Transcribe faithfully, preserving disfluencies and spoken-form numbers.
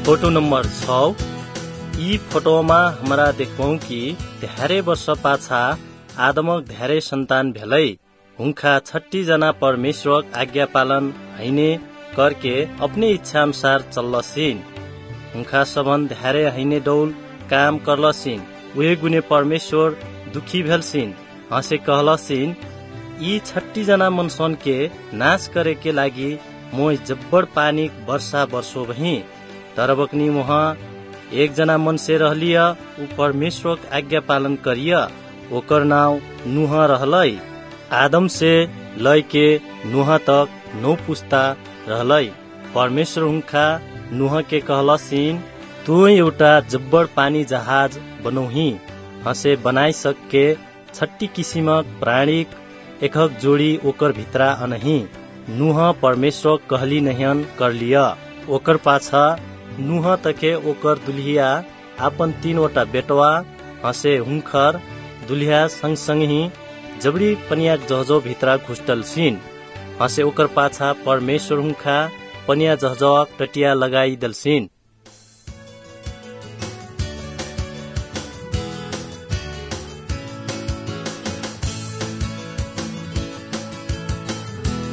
Photo number छ। यी फोटोमा हमरा देखौं कि धेरै वर्ष पाछा आदमक धेरै सन्तान भेलै। हुनका छठी जना परमेश्वर आज्ञा पालन हैने करके अपने इच्छा अनुसार चल्लसिन। हुनका सबन धेरै हैने डौल काम करलसिन। उहे गुने परमेश्वर दुखी भेलसिन। हसे कहलसिन यी छठी जना मनसन के नाश करे के लागि मोय जब्बड़ पानी वर्षा वर्षो भई। तर बकनी वहाँ एक जना मन से रहलिया, उ परमेश्वर आज्ञा पालन करिया। ओकर नाव नूह रहलै। आदम से लय के नूह तक नौ पुस्ता रहलै। परमेश्वर हुनका नूह के कहलसिन तू एउटा जब्बड़ पानी जहाज बनौही। हसे बनाई सके छठी किसिमक प्राणीक एकक जोड़ी ओकर भित्रा अनही। नूह परमेश्वर कहली नहियन कर लिया। ओकर पाछा नूह तके ओकर दुल्हिया आपन तीनवटा बेटवा हसे हुनकर दुल्हिया संग संग ही जबड़ी पनिया जहजो भित्रा घुस्टल सिन। हसे ओकर पाछा परमेश्वर हुनका पनिया जहजो टटिया लगाई दलसिन।